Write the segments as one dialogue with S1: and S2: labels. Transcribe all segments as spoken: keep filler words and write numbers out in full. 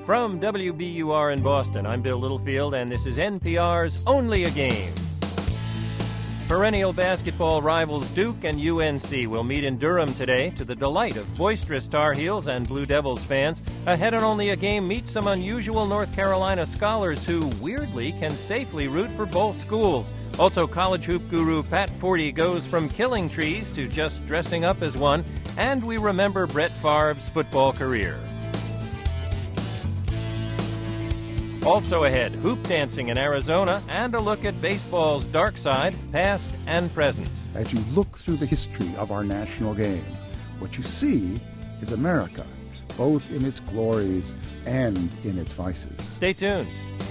S1: From W B U R in Boston, I'm Bill Littlefield, and this is N P R's Only a Game. Perennial basketball rivals Duke and U N C will meet in Durham today to the delight of boisterous Tar Heels and Blue Devils fans. Ahead on Only a Game, meet some unusual North Carolina scholars who, weirdly, can safely root for both schools. Also, college hoop guru Pat Forty goes from killing trees to just dressing up as one, and we remember Brett Favre's football career. Also ahead, hoop dancing in Arizona and a look at baseball's dark side, past and present.
S2: As you look through the history of our national game, what you see is America, both in its glories and in its vices.
S1: Stay tuned.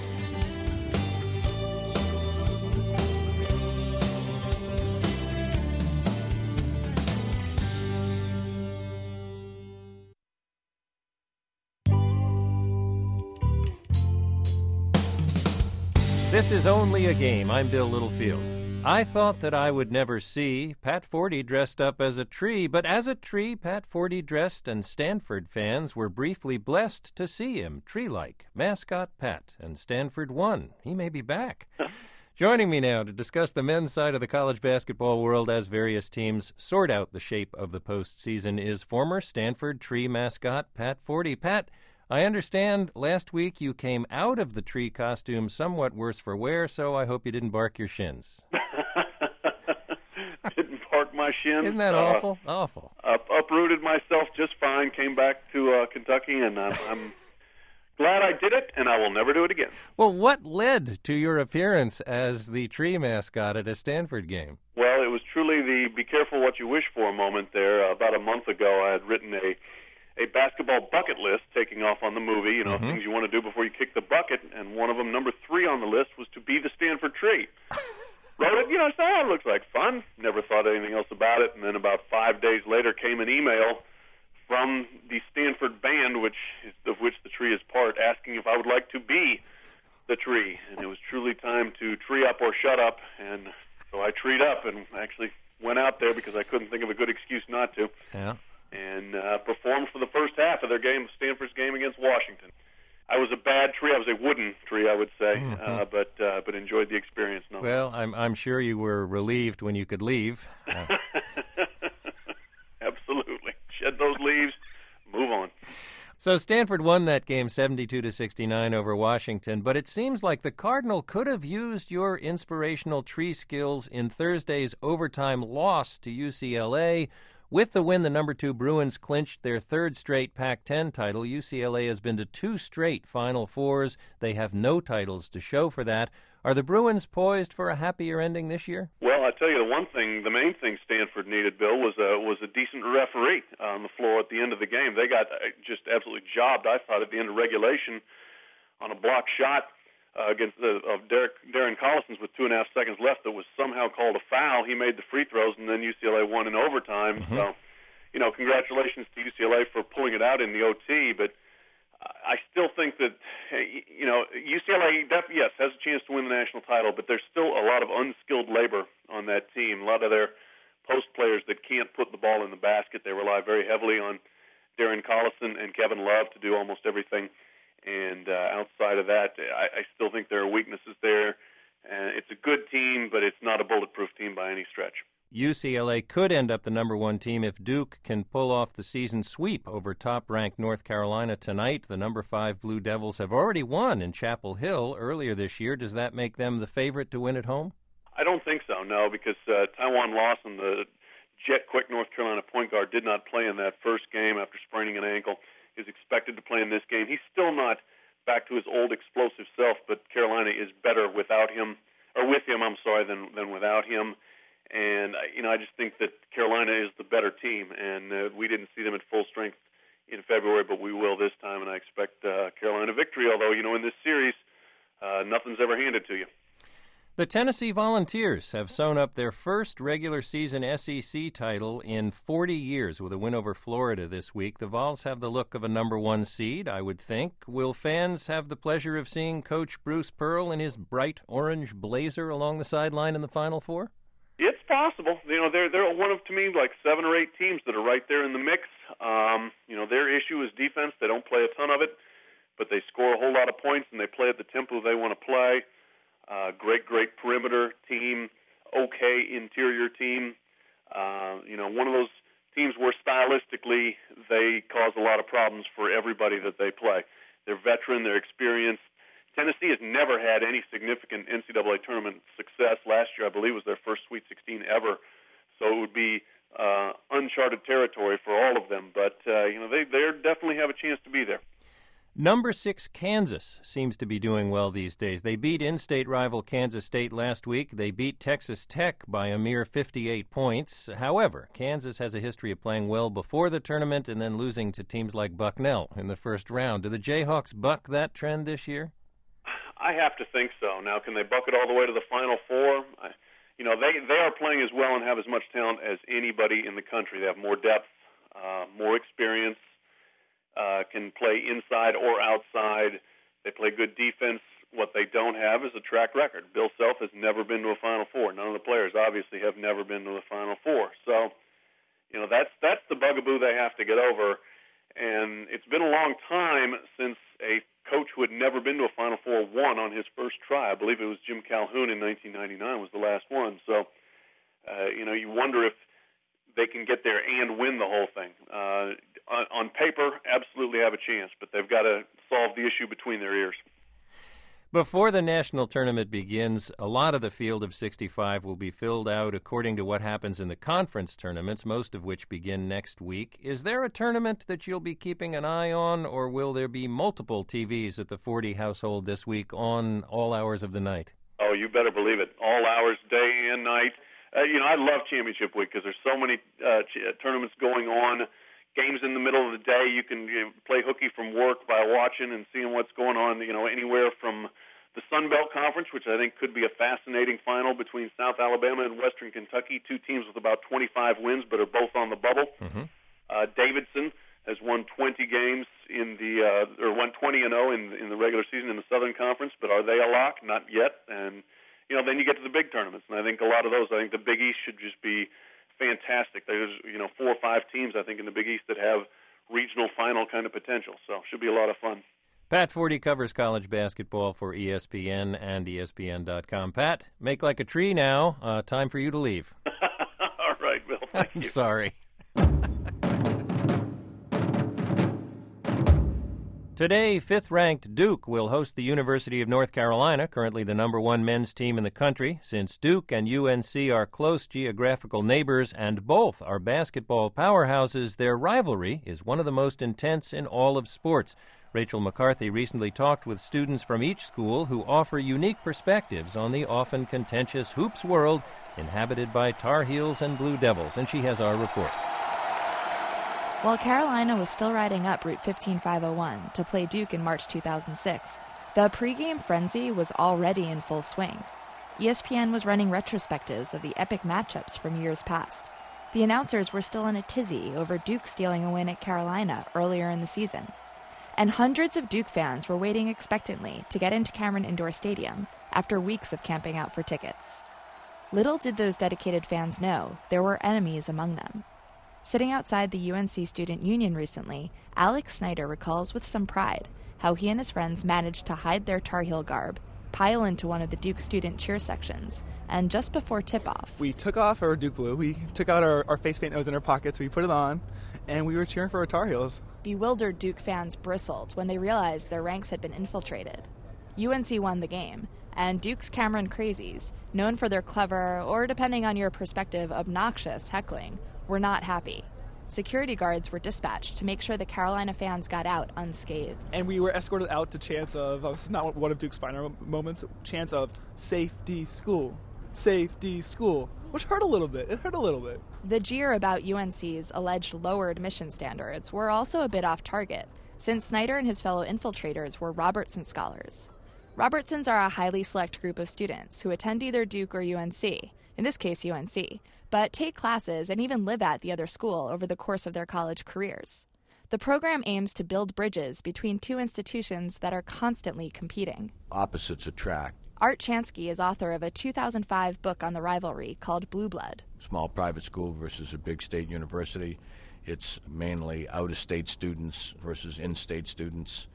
S1: This is Only a Game. I'm Bill Littlefield. I thought that I would never see Pat Forty dressed up as a tree, but as a tree, Pat Forty dressed, and Stanford fans were briefly blessed to see him, tree-like. Mascot Pat, and Stanford won. He may be back. Joining me now to discuss the men's side of the college basketball world as various teams sort out the shape of the postseason is former Stanford tree mascot Pat Forty. Pat, I understand last week you came out of the tree costume somewhat worse for wear, so I hope you didn't bark your shins.
S3: Didn't bark my shins.
S1: Isn't that
S3: uh,
S1: awful? Awful.
S3: Up, uprooted myself just fine, came back to uh, Kentucky, and I'm, I'm glad I did it, and I will never do it again.
S1: Well, what led to your appearance as the tree mascot at a Stanford game?
S3: Well, it was truly the be careful what you wish for moment there. Uh, about a month ago, I had written a a basketball bucket list taking off on the movie, you know, mm-hmm. things you want to do before you kick the bucket, and one of them, number three on the list, was to be the Stanford tree. Wrote it, you know, I said, oh, it looks like fun. Never thought anything else about it, and then about five days later came an email from the Stanford band, which is, of which the tree is part, asking if I would like to be the tree, and it was truly time to tree up or shut up, and so I treed up and actually went out there because I couldn't think of a good excuse not to.
S1: Yeah.
S3: And uh, performed for the first half of their game, Stanford's game against Washington. I was a bad tree. I was a wooden tree, I would say, mm-hmm. uh, but uh, but enjoyed the experience. No.
S1: Well, I'm I'm sure you were relieved when you could leave. Uh.
S3: Absolutely. Shed those leaves, move on.
S1: So Stanford won that game seventy-two to sixty-nine over Washington, but it seems like the Cardinal could have used your inspirational tree skills in Thursday's overtime loss to U C L A. With the win, the number two Bruins clinched their third straight Pac ten title. U C L A has been to two straight Final Fours. They have no titles to show for that. Are the Bruins poised for a happier ending this year?
S3: Well, I tell you, the one thing, the main thing Stanford needed, Bill, was a, was a decent referee on the floor at the end of the game. They got just absolutely jobbed, I thought, at the end of regulation on a block shot. Uh, against the, of Derek, Darren Collison's with two and a half seconds left that was somehow called a foul. He made the free throws, and then U C L A won in overtime. Mm-hmm. So, you know, congratulations to U C L A for pulling it out in the O T, but I still think that, you know, U C L A, def- yes, has a chance to win the national title, but there's still a lot of unskilled labor on that team. A lot of their post players that can't put the ball in the basket. They rely very heavily on Darren Collison and Kevin Love to do almost everything. And uh, outside of that, I, I still think there are weaknesses there. Uh, it's a good team, but it's not a bulletproof team by any stretch.
S1: U C L A could end up the number one team if Duke can pull off the season sweep over top-ranked North Carolina tonight. The number five Blue Devils have already won in Chapel Hill earlier this year. Does that make them the favorite to win at home?
S3: I don't think so, no, because uh, Tywan Lawson, the jet-quick North Carolina point guard, did not play in that first game after spraining an ankle. Is expected to play in this game. He's still not back to his old explosive self, but Carolina is better without him, or with him, I'm sorry, than than without him. And, you know, I just think that Carolina is the better team, and uh, we didn't see them at full strength in February, but we will this time, and I expect uh, Carolina victory, although, you know, in this series, uh, nothing's ever handed to you.
S1: The Tennessee Volunteers have sewn up their first regular season S E C title in forty years with a win over Florida this week. The Vols have the look of a number one seed, I would think. Will fans have the pleasure of seeing Coach Bruce Pearl in his bright orange blazer along the sideline in the Final Four?
S3: It's possible. You know, they're they're one of, to me, like seven or eight teams that are right there in the mix. Um, you know, their issue is defense. They don't play a ton of it. but they score a whole lot of points and they play at the tempo they want to play. Uh, great, great perimeter team, okay interior team. Uh, you know, one of those teams where stylistically they cause a lot of problems for everybody that they play. They're veteran, they're experienced. Tennessee has never had any significant N C double A tournament success. Last year, I believe, was their first Sweet sixteen ever, so it would be uh, uncharted territory for all of them. But uh, you know, they they definitely have a chance to be there.
S1: Number six, Kansas, seems to be doing well these days. They beat in-state rival Kansas State last week. They beat Texas Tech by a mere fifty-eight points. However, Kansas has a history of playing well before the tournament and then losing to teams like Bucknell in the first round. Do the Jayhawks buck that trend this year?
S3: I have to think so. Now, can they buck it all the way to the Final Four? I, you know, they, they are playing as well and have as much talent as anybody in the country. They have more depth, uh, more experience. Uh, can play inside or outside. They play good defense. What they don't have is a track record. Bill Self has never been to a Final Four. None of the players obviously have never been to a Final Four. So, you know, that's that's the bugaboo they have to get over. And it's been a long time since a coach who had never been to a Final Four won on his first try. I believe it was Jim Calhoun in nineteen ninety-nine was the last one. So, uh, you know, you wonder if they can get there and win the whole thing. Uh, on, on paper, absolutely have a chance, but they've got to solve the issue between their ears.
S1: Before the national tournament begins, a lot of the field of sixty-five will be filled out according to what happens in the conference tournaments, most of which begin next week. Is there a tournament that you'll be keeping an eye on, or will there be multiple T Vs at the Forty household this week on all hours of the night?
S3: Oh, you better believe it. All hours, day and night. Uh, you know, I love Championship Week because there's so many uh, ch- tournaments going on. Games in the middle of the day. You can you know, play hooky from work by watching and seeing what's going on, you know, anywhere from the Sun Belt Conference, which I think could be a fascinating final between South Alabama and Western Kentucky, two teams with about twenty-five wins but are both on the bubble. Mm-hmm. Uh, Davidson has won twenty games in the uh, or won twenty and oh in in the regular season in the Southern Conference, but are they a lock? Not yet. And you know, then you get to the big tournaments, and I think a lot of those. I think the Big East should just be fantastic. There's you know four or five teams I think in the Big East that have regional final kind of potential, so should be a lot of fun.
S1: Pat Forty covers college basketball for E S P N and E S P N dot com. Pat, make like a tree now. Uh, time for you to leave.
S3: All right, Bill. Thank
S1: I'm
S3: you.
S1: sorry. Today, fifth-ranked Duke will host the University of North Carolina, currently the number one men's team in the country. Since Duke and U N C are close geographical neighbors and both are basketball powerhouses, their rivalry is one of the most intense in all of sports. Rachel McCarthy recently talked with students from each school who offer unique perspectives on the often contentious hoops world inhabited by Tar Heels and Blue Devils, and she has our report.
S4: While Carolina was still riding up Route fifteen five oh one to play Duke in March two thousand six, the pregame frenzy was already in full swing. E S P N was running retrospectives of the epic matchups from years past. The announcers were still in a tizzy over Duke stealing a win at Carolina earlier in the season. And hundreds of Duke fans were waiting expectantly to get into Cameron Indoor Stadium after weeks of camping out for tickets. Little did those dedicated fans know there were enemies among them. Sitting outside the U N C Student Union recently, Alex Snyder recalls with some pride how he and his friends managed to hide their Tar Heel garb, pile into one of the Duke student cheer sections, and just before tip-off,
S5: we took off our Duke blue, we took out our, our face paint that was in our pockets, we put it on, and we were cheering for our Tar Heels.
S4: Bewildered Duke fans bristled when they realized their ranks had been infiltrated. U N C won the game, and Duke's Cameron Crazies, known for their clever, or depending on your perspective, obnoxious heckling, were not happy. Security guards were dispatched to make sure the Carolina fans got out unscathed.
S5: And we were escorted out to chants of, uh, not one of Duke's finer moments, chants of safety school, safety school, which hurt a little bit. It hurt a little bit.
S4: The jeer about U N C's alleged lower admission standards were also a bit off target, since Snyder and his fellow infiltrators were Robertson scholars. Robertsons are a highly select group of students who attend either Duke or U N C, in this case U N C, but take classes and even live at the other school over the course of their college careers. The program aims to build bridges between two institutions that are constantly competing.
S6: Opposites attract.
S4: Art Chansky is author of a two thousand five book on the rivalry called Blue Blood.
S6: Small private school versus a big state university. It's mainly out-of-state students versus in-state students.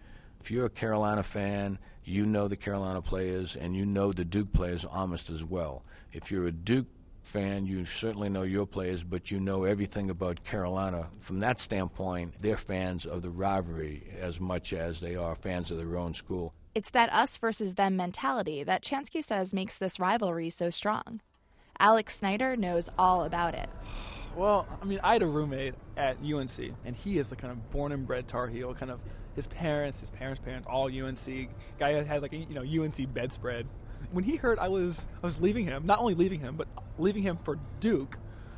S6: If you're a Carolina fan, you know the Carolina players, and you know the Duke players almost as well. If you're a Duke fan, you certainly know your players, but you know everything about Carolina. From that standpoint, they're fans of the rivalry as much as they are fans of their own school.
S4: It's that us versus them mentality that Chansky says makes this rivalry so strong. Alex Snyder knows all about it.
S5: Well, I mean, I had a roommate at U N C, and he is the kind of born and bred Tar Heel, kind of his parents, his parents' parents, all U N C. Guy has like a, you know, U N C bedspread. When he heard I was I was leaving him, not only leaving him, but leaving him for Duke,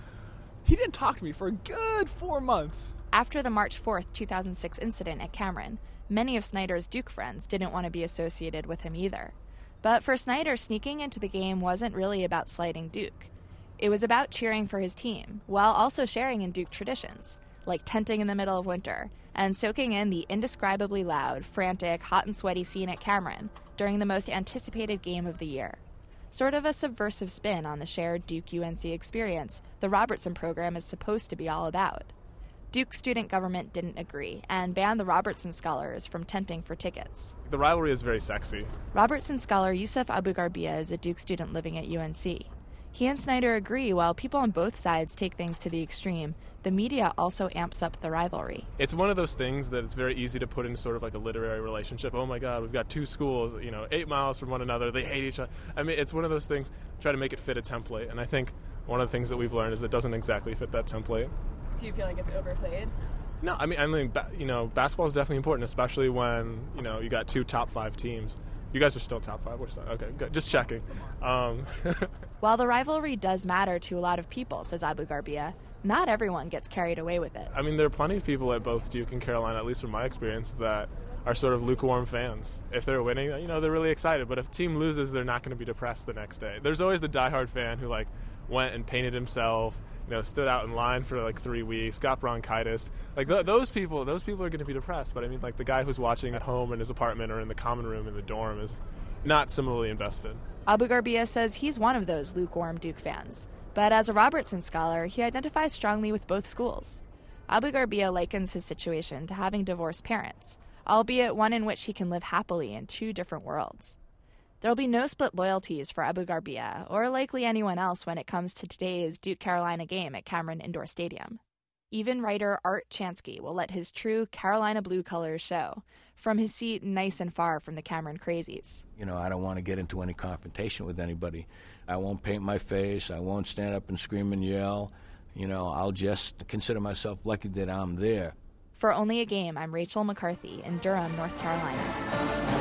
S5: he didn't talk to me for a good four months.
S4: After the March fourth, two thousand six incident at Cameron, many of Snyder's Duke friends didn't want to be associated with him either. But for Snyder, sneaking into the game wasn't really about slighting Duke. It was about cheering for his team, while also sharing in Duke traditions, like tenting in the middle of winter, and soaking in the indescribably loud, frantic, hot and sweaty scene at Cameron during the most anticipated game of the year. Sort of a subversive spin on the shared Duke-U N C experience the Robertson program is supposed to be all about. Duke student government didn't agree and banned the Robertson scholars from tenting for tickets.
S7: The rivalry is very sexy.
S4: Robertson scholar Yusuf Abu-Garbia is a Duke student living at U N C. He and Snyder agree while people on both sides take things to the extreme, the media also amps up the rivalry.
S7: It's one of those things that it's very easy to put into sort of like a literary relationship. Oh my God, we've got two schools, you know, eight miles from one another. They hate each other. I mean, it's one of those things, try to make it fit a template. And I think one of the things that we've learned is it doesn't exactly fit that template.
S8: Do you feel like it's overplayed?
S7: No, I mean, I mean, you know, basketball is definitely important, especially when, you know, you got two top five teams. You guys are still top five. We're still, okay, good. Just checking. Um.
S4: While the rivalry does matter to a lot of people, says Abu-Garbia, not everyone gets carried away with it.
S7: I mean, there are plenty of people at both Duke and Carolina, at least from my experience, that are sort of lukewarm fans. If they're winning, you know, they're really excited. But if the team loses, they're not going to be depressed the next day. There's always the diehard fan who, like, went and painted himself, you know, stood out in line for like three weeks, got bronchitis. Like th- those people, those people are going to be depressed. But I mean, like the guy who's watching at home in his apartment or in the common room in the dorm is not similarly invested.
S4: Abu-Garbia says he's one of those lukewarm Duke fans. But as a Robertson scholar, he identifies strongly with both schools. Abu-Garbia likens his situation to having divorced parents, albeit one in which he can live happily in two different worlds. There'll be no split loyalties for Abu-Garbia, or likely anyone else when it comes to today's Duke-Carolina game at Cameron Indoor Stadium. Even writer Art Chansky will let his true Carolina blue colors show, from his seat nice and far from the Cameron crazies.
S6: You know, I don't want to get into any confrontation with anybody. I won't paint my face. I won't stand up and scream and yell. You know, I'll just consider myself lucky that I'm there.
S4: For Only a Game, I'm Rachel McCarthy in Durham, North Carolina.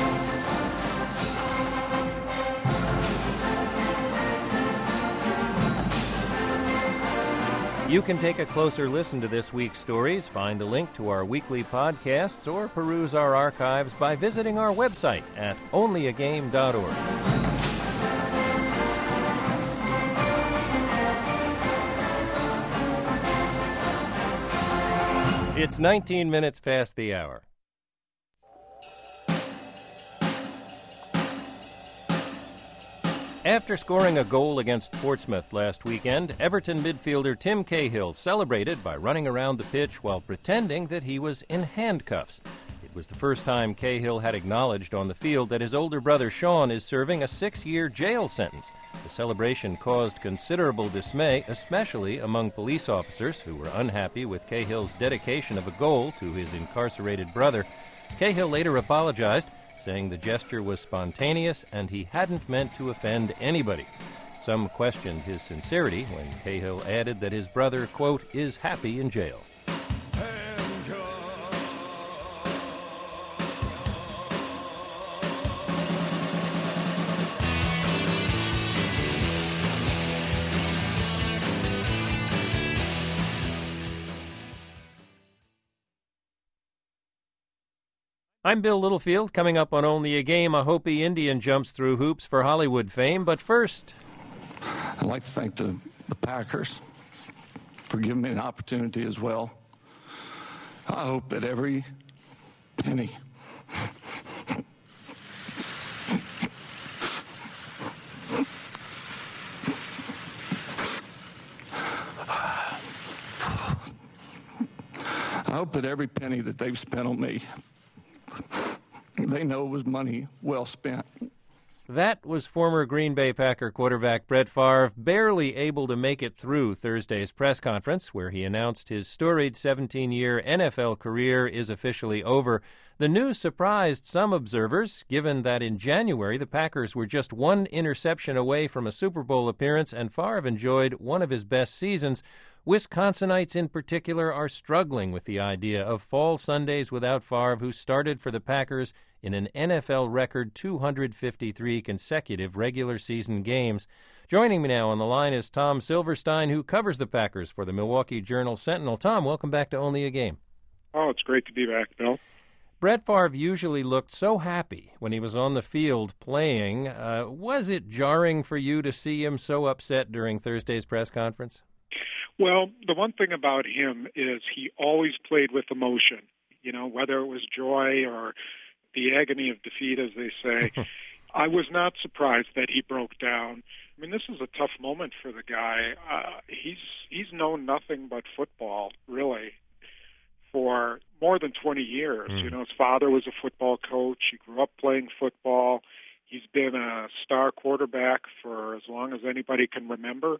S1: You can take a closer listen to this week's stories, find a link to our weekly podcasts, or peruse our archives by visiting our website at only a game dot org. It's nineteen minutes past the hour. After scoring a goal against Portsmouth last weekend, Everton midfielder Tim Cahill celebrated by running around the pitch while pretending that he was in handcuffs. It was the first time Cahill had acknowledged on the field that his older brother Sean is serving a six-year jail sentence. The celebration caused considerable dismay, especially among police officers who were unhappy with Cahill's dedication of a goal to his incarcerated brother. Cahill later apologized, saying the gesture was spontaneous and he hadn't meant to offend anybody. Some questioned his sincerity when Cahill added that his brother, quote, is happy in jail. I'm Bill Littlefield. Coming up on Only a Game, a Hopi Indian jumps through hoops for Hollywood fame. But first,
S9: I'd like to thank the, the Packers for giving me an opportunity as well. I hope that every penny I hope that every penny that they've spent on me they know it was money well spent.
S1: That was former Green Bay Packer quarterback Brett Favre, barely able to make it through Thursday's press conference, where he announced his storied seventeen-year N F L career is officially over. The news surprised some observers, given that in January the Packers were just one interception away from a Super Bowl appearance, and Favre enjoyed one of his best seasons. Wisconsinites in particular are struggling with the idea of fall Sundays without Favre, who started for the Packers in an N F L record two hundred fifty-three consecutive regular season games. Joining me now on the line is Tom Silverstein, who covers the Packers for the Milwaukee Journal-Sentinel. Tom, welcome back to Only a Game.
S10: Oh, it's great to be back, Bill.
S1: Brett Favre usually looked so happy when he was on the field playing. Uh, was it jarring for you to see him so upset during Thursday's press conference?
S10: Well, the one thing about him is he always played with emotion, you know, whether it was joy or the agony of defeat, as they say. I was not surprised that he broke down. I mean, this is a tough moment for the guy. Uh, he's he's known nothing but football, really, for more than twenty years. Mm. You know, his father was a football coach. He grew up playing football. He's been a star quarterback for as long as anybody can remember.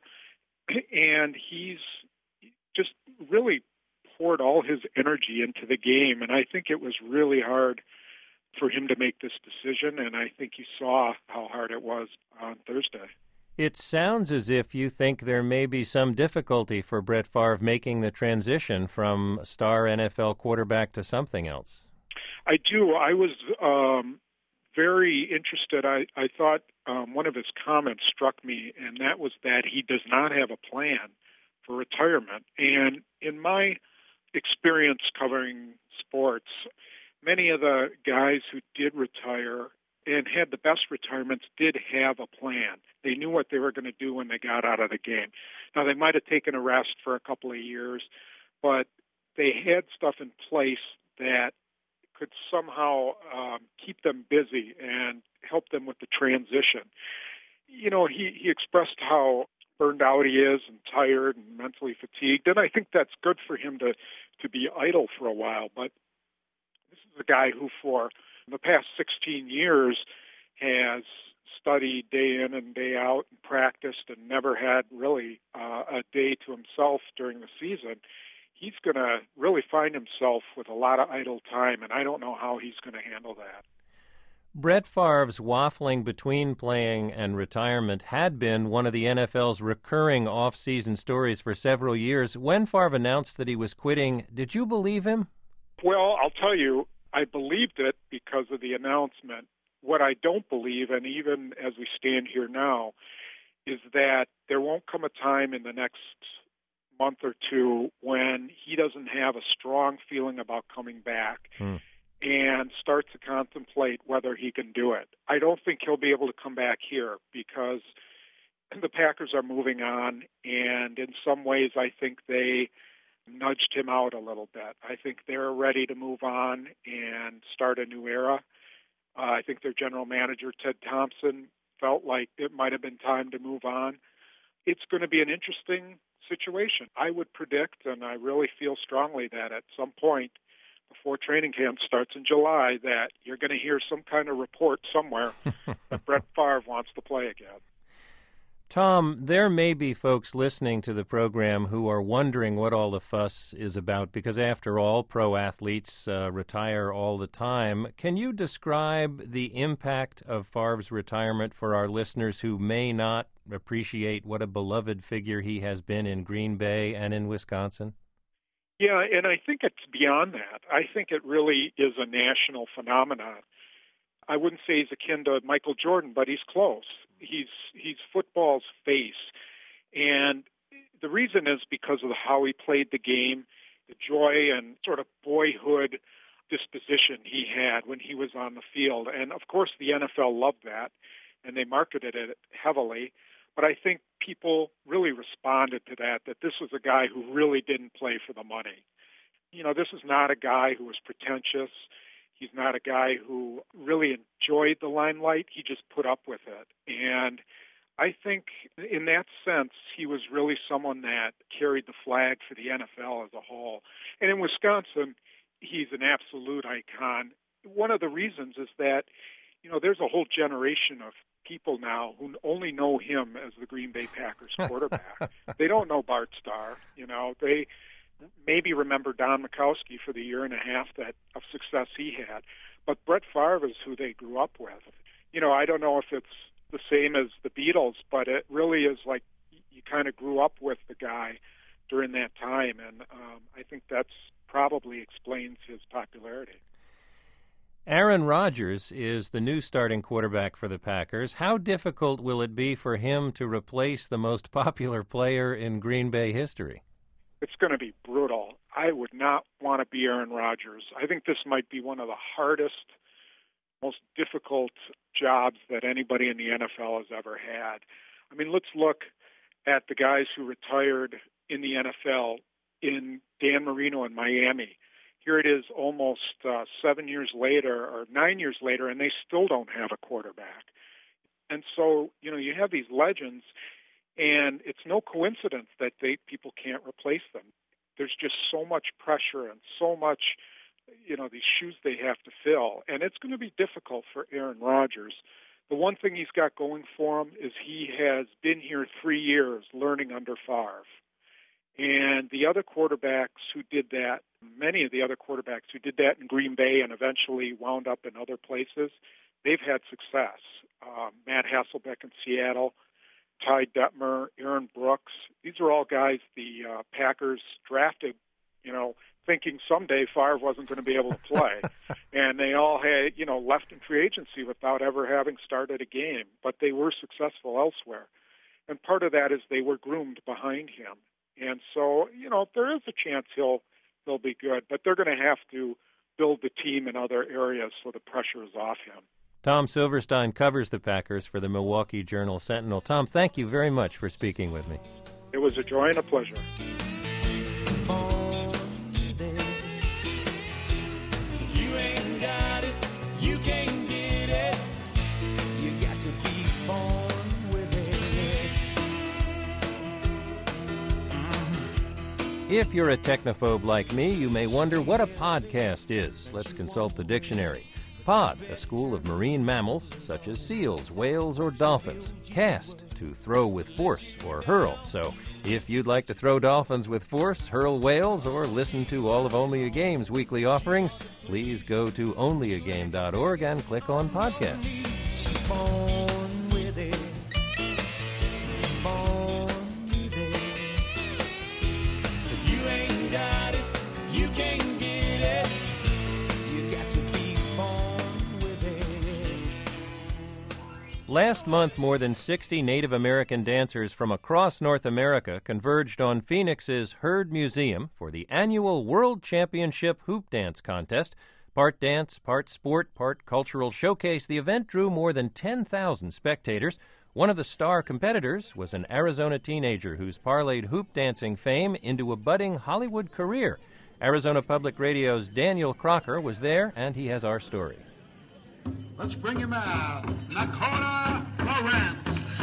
S10: And he's just really poured all his energy into the game. And I think it was really hard for him to make this decision. And I think you saw how hard it was on Thursday.
S1: It sounds as if you think there may be some difficulty for Brett Favre making the transition from star N F L quarterback to something else.
S10: I do. I was um, very interested. I, I thought um, one of his comments struck me, and that was that he does not have a plan for retirement. And in my experience covering sports, many of the guys who did retire and had the best retirements did have a plan. They knew what they were going to do when they got out of the game. Now, they might have taken a rest for a couple of years, but they had stuff in place that could somehow um, keep them busy and help them with the transition. You know, he, he expressed how burned out he is and tired and mentally fatigued, and I think that's good for him to, to be idle for a while. But this is a guy who, for the past sixteen years, has studied day in and day out and practiced and never had really uh, a day to himself during the season. He's going to really find himself with a lot of idle time, and I don't know how he's going to handle that.
S1: Brett Favre's waffling between playing and retirement had been one of the N F L's recurring off-season stories for several years. When Favre announced that he was quitting, did you believe him?
S10: Well, I'll tell you, I believed it because of the announcement. What I don't believe, and even as we stand here now, is that there won't come a time in the next month or two when he doesn't have a strong feeling about coming back hmm. and starts to contemplate whether he can do it. I don't think he'll be able to come back here because the Packers are moving on, and in some ways I think they nudged him out a little bit. I think they're ready to move on and start a new era. Uh, I think their general manager, Ted Thompson, felt like it might have been time to move on. It's going to be an interesting situation. I would predict, and I really feel strongly that at some point before training camp starts in July, that you're going to hear some kind of report somewhere that Brett Favre wants to play again.
S1: Tom, there may be folks listening to the program who are wondering what all the fuss is about because, after all, pro athletes uh, retire all the time. Can you describe the impact of Favre's retirement for our listeners who may not appreciate what a beloved figure he has been in Green Bay and in Wisconsin?
S10: Yeah, and I think it's beyond that. I think it really is a national phenomenon. I wouldn't say he's akin to Michael Jordan, but he's close. He's he's football's face. And the reason is because of how he played the game, the joy and sort of boyhood disposition he had when he was on the field. And, of course, the N F L loved that, and they marketed it heavily. But I think people really responded to that, that this was a guy who really didn't play for the money. You know, this is not a guy who was pretentious. He's not a guy who really enjoyed the limelight. He just put up with it. And I think in that sense, he was really someone that carried the flag for the N F L as a whole. And in Wisconsin, he's an absolute icon. one of the reasons is that, you know, there's a whole generation of people now who only know him as the Green Bay Packers quarterback. They don't know Bart Starr. You know, they maybe remember Don Majkowski for the year and a half that of success he had. But Brett Favre is who they grew up with. You know, I don't know if it's the same as the Beatles, but it really is like you kind of grew up with the guy during that time, and um, I think that's probably explains his popularity.
S1: Aaron Rodgers is the new starting quarterback for the Packers. How difficult will it be for him to replace the most popular player in Green Bay history?
S10: It's going to be brutal. I would not want to be Aaron Rodgers. I think this might be one of the hardest, most difficult jobs that anybody in the N F L has ever had. I mean, let's look at the guys who retired in the N F L in Dan Marino in Miami. Here it is almost uh, seven years later or nine years later, and they still don't have a quarterback. And so, you know, you have these legends, and it's no coincidence that they people can't replace them. There's just so much pressure and so much, you know, these shoes they have to fill. And it's going to be difficult for Aaron Rodgers. The one thing he's got going for him is he has been here three years learning under Favre. And the other quarterbacks who did that, many of the other quarterbacks who did that in Green Bay and eventually wound up in other places, they've had success. Uh, Matt Hasselbeck in Seattle, Ty Detmer, Aaron Brooks. These are all guys the uh, Packers drafted, you know, thinking someday Favre wasn't going to be able to play. And they all had, you know, left in free agency without ever having started a game. But they were successful elsewhere. And part of that is they were groomed behind him. And so, you know, there is a chance he'll he'll be good, but they're going to have to build the team in other areas so the pressure is off him.
S1: Tom Silverstein covers the Packers for the Milwaukee Journal-Sentinel. Tom, thank you very much for speaking with me.
S10: It was a joy and a pleasure.
S1: If you're a technophobe like me, you may wonder what a podcast is. Let's consult the dictionary. Pod, a school of marine mammals, such as seals, whales, or dolphins. Cast, to throw with force or hurl. So, if you'd like to throw dolphins with force, hurl whales, or listen to all of Only a Game's weekly offerings, please go to only a game dot org and click on podcast. Last month, more than sixty Native American dancers from across North America converged on Phoenix's Heard Museum for the annual World Championship Hoop Dance Contest. Part dance, part sport, part cultural showcase, the event drew more than ten thousand spectators. One of the star competitors was an Arizona teenager who's parlayed hoop dancing fame into a budding Hollywood career. Arizona Public Radio's Daniel Crocker was there, and he has our story.
S11: Let's bring him out, Nakota Lawrence.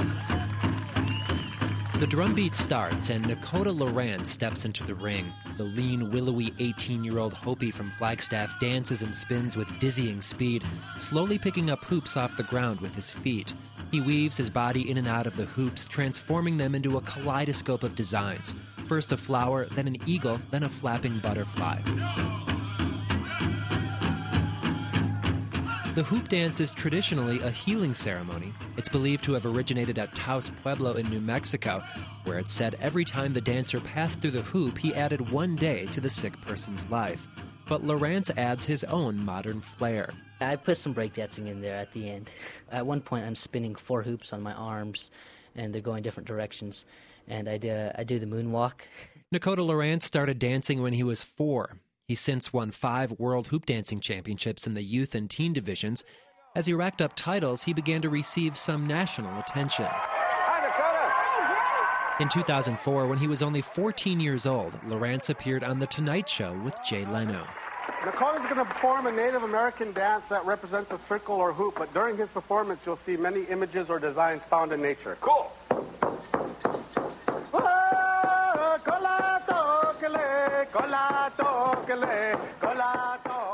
S12: The drumbeat starts, and Nakota Lawrence steps into the ring. The lean, willowy eighteen-year-old Hopi from Flagstaff dances and spins with dizzying speed, slowly picking up hoops off the ground with his feet. He weaves his body in and out of the hoops, transforming them into a kaleidoscope of designs. First a flower, then an eagle, then a flapping butterfly. The hoop dance is traditionally a healing ceremony. It's believed to have originated at Taos Pueblo in New Mexico, where it's said every time the dancer passed through the hoop, he added one day to the sick person's life. But Lawrence adds his own modern flair.
S13: I put some breakdancing in there at the end. At one point, I'm spinning four hoops on my arms, and they're going different directions. And I do, I do the moonwalk.
S12: Nakota Lawrence started dancing when he was four. He's since won five World Hoop Dancing Championships in the youth and teen divisions. As he racked up titles, he began to receive some national attention. In two thousand four, when he was only fourteen years old, Lawrence appeared on The Tonight Show with Jay Leno.
S14: Nakota's going to perform a Native American dance that represents a circle or hoop, but during his performance, you'll see many images or designs found in nature. Cool!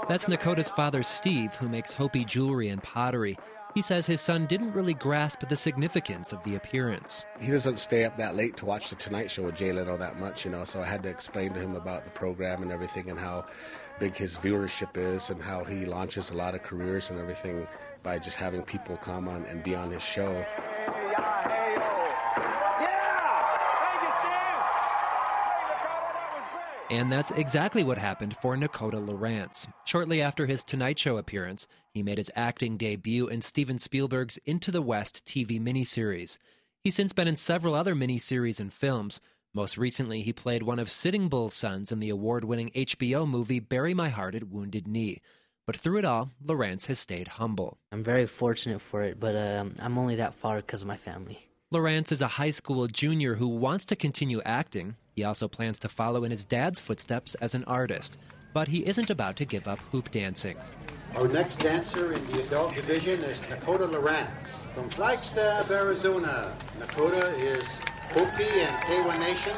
S12: That's Nakota's father, Steve, who makes Hopi jewelry and pottery. He says his son didn't really grasp the significance of the appearance.
S15: He doesn't stay up that late to watch The Tonight Show with Jay Leno that much, you know, so I had to explain to him about the program and everything and how big his viewership is and how he launches a lot of careers and everything by just having people come on and be on his show.
S12: And that's exactly what happened for Nakota Lawrence. Shortly after his Tonight Show appearance, he made his acting debut in Steven Spielberg's Into the West T V miniseries. He's since been in several other miniseries and films. Most recently, he played one of Sitting Bull's sons in the award-winning H B O movie Bury My Heart at Wounded Knee. But through it all, Lawrence has stayed humble.
S13: I'm very fortunate for it, but um, I'm only that far because of my family.
S12: Lawrence is a high school junior who wants to continue acting. He also plans to follow in his dad's footsteps as an artist. But he isn't about to give up hoop dancing.
S11: Our next dancer in the adult division is Nakota Lawrence from Flagstaff, Arizona. Nakota is Hopi and Tewa Nations.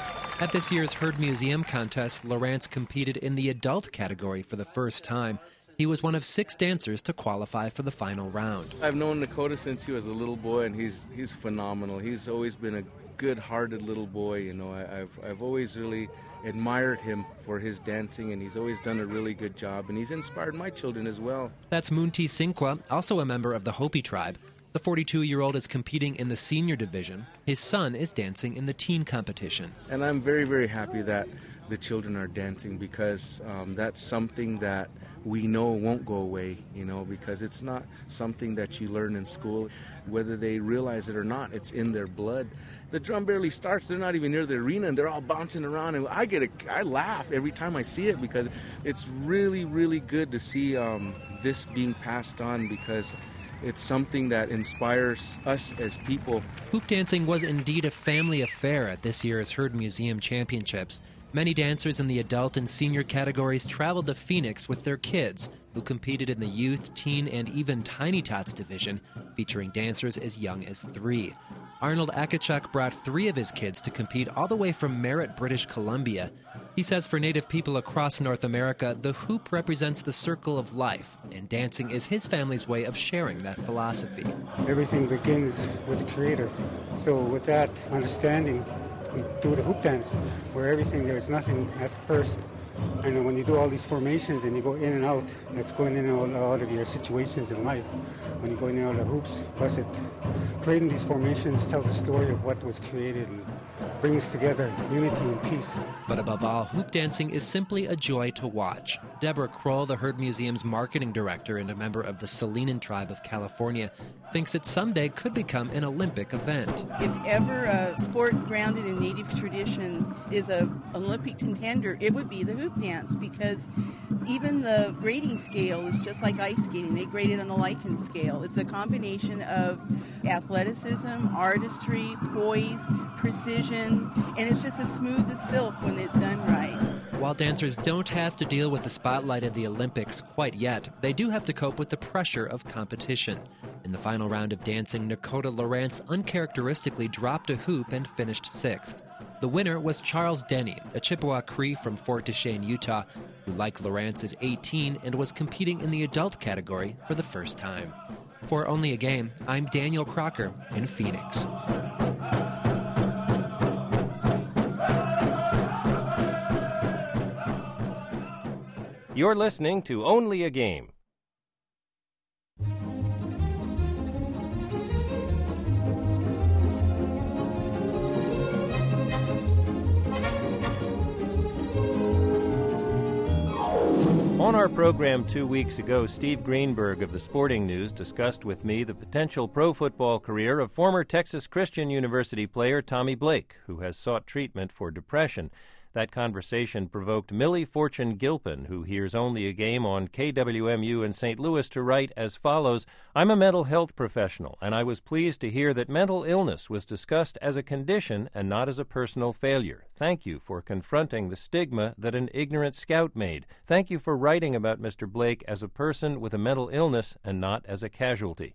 S12: At this year's Herd Museum contest, Lawrence competed in the adult category for the first time. He was one of six dancers to qualify for the final round.
S16: I've known Nakota since he was a little boy, and he's he's phenomenal. He's always been a good-hearted little boy. You know, I, I've I've always really admired him for his dancing, and he's always done a really good job, and he's inspired my children as well.
S12: That's Munti Sinqua, also a member of the Hopi tribe. The forty-two-year-old is competing in the senior division. His son is dancing in the teen competition.
S16: And I'm very, very happy that the children are dancing because um, that's something that we know won't go away, you know, because it's not something that you learn in school. Whether they realize it or not, it's in their blood. The drum barely starts, they're not even near the arena, and they're all bouncing around, and I get a, I laugh every time I see it because it's really, really good to see um, this being passed on because it's something that inspires us as people.
S12: Hoop dancing was indeed a family affair at this year's Herd Museum Championships. Many dancers in the adult and senior categories traveled to Phoenix with their kids, who competed in the youth, teen, and even Tiny Tots division, featuring dancers as young as three. Arnold Akachuk brought three of his kids to compete all the way from Merritt, British Columbia. He says for Native people across North America, the hoop represents the circle of life, and dancing is his family's way of sharing that philosophy.
S17: Everything begins with the Creator. So with that understanding, we do the hoop dance, where everything, there's nothing at first. And when you do all these formations and you go in and out, that's going in and out of your situations in life. When you go in and out of hoops, plus it, creating these formations tells a story of what was created and brings together unity and peace.
S12: But above all, hoop dancing is simply a joy to watch. Deborah Kroll, the Herd Museum's marketing director and a member of the Salinan tribe of California, thinks it someday could become an Olympic event.
S18: If ever a sport grounded in Native tradition is an Olympic contender, it would be the hoop dance, because even the grading scale is just like ice skating. They grade it on the Likens scale. It's a combination of athleticism, artistry, poise, precision, and it's just as smooth as silk when it's done right.
S12: While dancers don't have to deal with the spotlight of the Olympics quite yet, they do have to cope with the pressure of competition. In the final round of dancing, Nakota Lawrence uncharacteristically dropped a hoop and finished sixth. The winner was Charles Denny, a Chippewa Cree from Fort Duchesne, Utah, who, like Lawrence, is eighteen and was competing in the adult category for the first time. For Only a Game, I'm Daniel Crocker in Phoenix.
S1: You're listening to Only a Game. On our program two weeks ago, Steve Greenberg of the Sporting News discussed with me the potential pro football career of former Texas Christian University player Tommy Blake, who has sought treatment for depression. That conversation provoked Millie Fortune Gilpin, who hears Only a Game on K W M U in Saint Louis, to write as follows: I'm a mental health professional, and I was pleased to hear that mental illness was discussed as a condition and not as a personal failure. Thank you for confronting the stigma that an ignorant scout made. Thank you for writing about Mister Blake as a person with a mental illness and not as a casualty.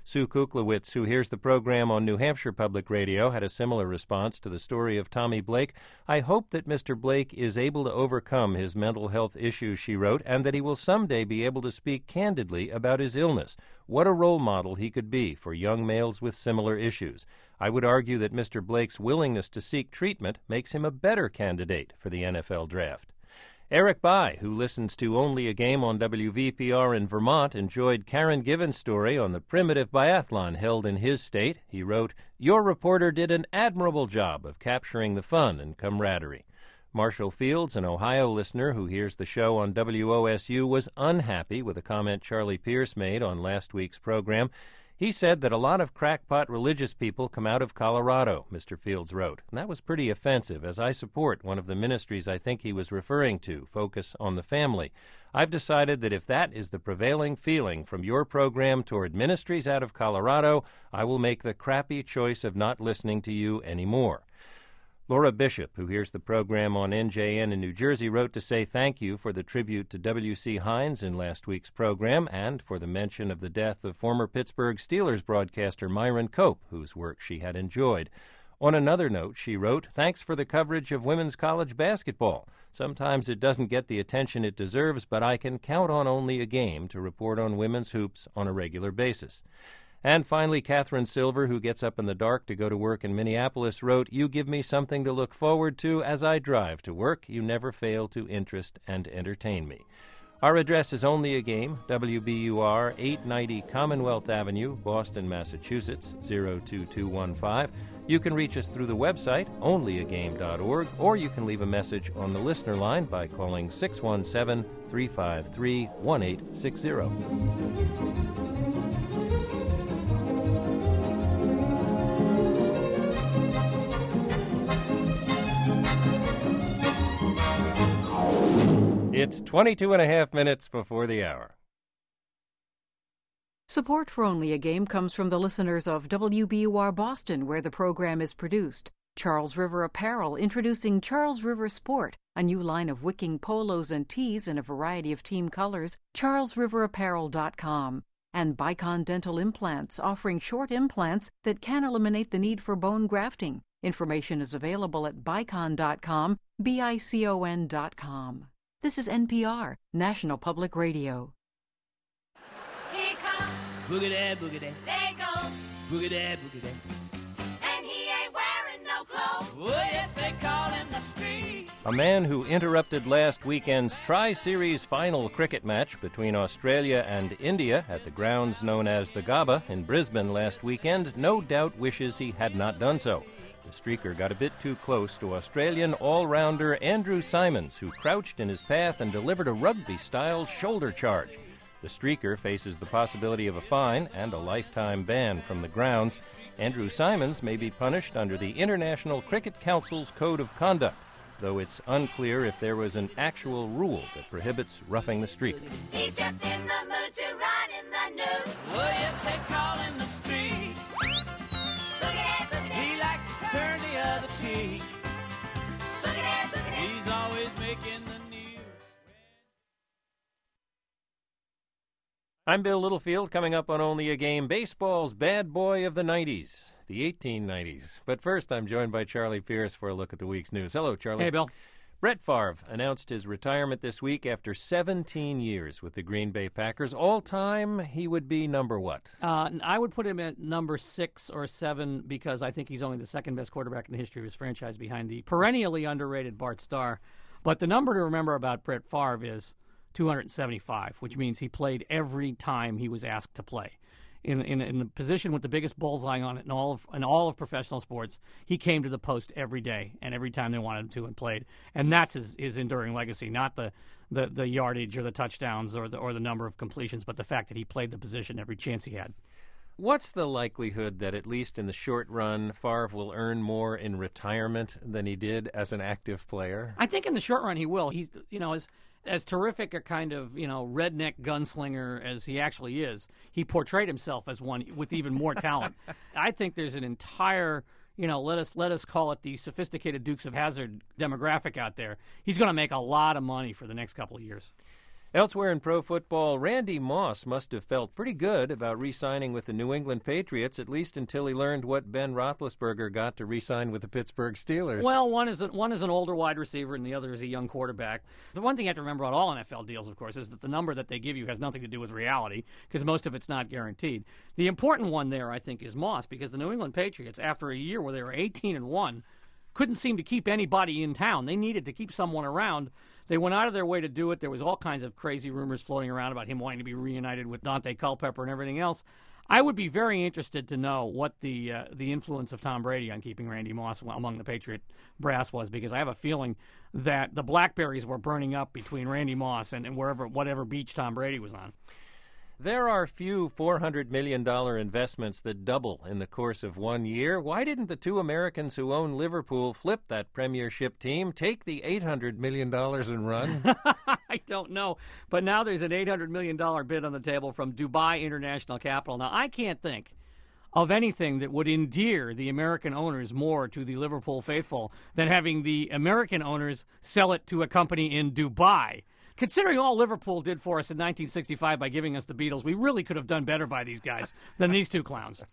S1: Sue Kuklowitz, who hears the program on New Hampshire Public Radio, had a similar response to the story of Tommy Blake. I hope that Mister Blake is able to overcome his mental health issues, she wrote, and that he will someday be able to speak candidly about his illness. What a role model he could be for young males with similar issues. I would argue that Mister Blake's willingness to seek treatment makes him a better candidate for the N F L draft. Eric By, who listens to Only a Game on W V P R in Vermont, enjoyed Karen Given's story on the primitive biathlon held in his state. He wrote, "Your reporter did an admirable job of capturing the fun and camaraderie." Marshall Fields, an Ohio listener who hears the show on W O S U, was unhappy with a comment Charlie Pierce made on last week's program. He said that a lot of crackpot religious people come out of Colorado, Mister Fields wrote. And that was pretty offensive, as I support one of the ministries I think he was referring to, Focus on the Family. I've decided that if that is the prevailing feeling from your program toward ministries out of Colorado, I will make the crappy choice of not listening to you anymore. Laura Bishop, who hears the program on N J N in New Jersey, wrote to say thank you for the tribute to W C. Hines in last week's program and for the mention of the death of former Pittsburgh Steelers broadcaster Myron Cope, whose work she had enjoyed. On another note, she wrote, "Thanks for the coverage of women's college basketball. Sometimes it doesn't get the attention it deserves, but I can count on Only a Game to report on women's hoops on a regular basis." And finally, Catherine Silver, who gets up in the dark to go to work in Minneapolis, wrote, "You give me something to look forward to as I drive to work. You never fail to interest and entertain me." Our address is Only a Game, W B U R, eight ninety Commonwealth Avenue, Boston, Massachusetts, zero two two one five. You can reach us through the website, only a game dot org, or you can leave a message on the listener line by calling six one seven, three five three, one eight six zero. It's twenty-two and a half minutes before the hour.
S19: Support for Only a Game comes from the listeners of W B U R Boston, where the program is produced. Charles River Apparel, introducing Charles River Sport, a new line of wicking polos and tees in a variety of team colors, charles river apparel dot com. And Bicon Dental Implants, offering short implants that can eliminate the need for bone grafting. Information is available at bicon dot com, B I C O N dot com. This is N P R, National Public Radio.
S20: Here comes Boogity Boogity. There goes Boogity Boogity. And he ain't wearing no clothes. Oh, yes, they call him the street.
S1: A man who interrupted last weekend's Tri-Series final cricket match between Australia and India at the grounds known as the Gabba in Brisbane last weekend no doubt wishes he had not done so. The streaker got a bit too close to Australian all-rounder Andrew Symonds, who crouched in his path and delivered a rugby-style shoulder charge. The streaker faces the possibility of a fine and a lifetime ban from the grounds. Andrew Symonds may be punished under the International Cricket Council's Code of Conduct, though it's unclear if there was an actual rule that prohibits roughing the streaker.
S20: He's just in the mood to run in the news. Oh, yes, they call him the street. He likes to turn the other cheek. He's always making the news.
S1: I'm Bill Littlefield, coming up on Only a Game, baseball's bad boy of the nineties, the eighteen nineties. But first, I'm joined by Charlie Pierce for a look at the week's news. Hello, Charlie.
S21: Hey, Bill.
S1: Brett Favre announced his retirement this week after seventeen years with the Green Bay Packers. All time, he would be number what?
S21: Uh, I would put him at number six or seven because I think he's only the second best quarterback in the history of his franchise behind the perennially underrated Bart Starr. But the number to remember about Brett Favre is two hundred seventy-five, which means he played every time he was asked to play. In, in in the position with the biggest bullseye on it in all of in all of professional sports, he came to the post every day and every time they wanted him to and played, and that's his, his enduring legacy. Not the, the, the yardage or the touchdowns or the or the number of completions, but the fact that he played the position every chance he had.
S1: What's the likelihood that at least in the short run, Favre will earn more in retirement than he did as an active player?
S21: I think in the short run he will. He's you know as as terrific a kind of, you know, redneck gunslinger as he actually is, he portrayed himself as one with even more talent. I think there's an entire, you know, let us let us call it the sophisticated Dukes of Hazzard demographic out there. He's going to make a lot of money for the next couple of years.
S1: Elsewhere in pro football, Randy Moss must have felt pretty good about re-signing with the New England Patriots, at least until he learned what Ben Roethlisberger got to re-sign with the Pittsburgh Steelers.
S21: Well, one is a, one is an older wide receiver, and the other is a young quarterback. The one thing you have to remember about all N F L deals, of course, is that the number that they give you has nothing to do with reality, because most of it's not guaranteed. The important one there, I think, is Moss, because the New England Patriots, after a year where they were eighteen and one, couldn't seem to keep anybody in town. They needed to keep someone around. They went out of their way to do it. There was all kinds of crazy rumors floating around about him wanting to be reunited with Dante Culpepper and everything else. I would be very interested to know what the uh, the influence of Tom Brady on keeping Randy Moss among the Patriot brass was, because I have a feeling that the blackberries were burning up between Randy Moss and, and wherever whatever beach Tom Brady was on.
S1: There are few four hundred million dollars investments that double in the course of one year. Why didn't the two Americans who own Liverpool flip that premiership team, take the eight hundred million dollars and run?
S21: I don't know. But now there's an eight hundred million dollars bid on the table from Dubai International Capital. Now, I can't think of anything that would endear the American owners more to the Liverpool faithful than having the American owners sell it to a company in Dubai. Considering all Liverpool did for us in nineteen sixty-five by giving us the Beatles, we really could have done better by these guys than these two clowns.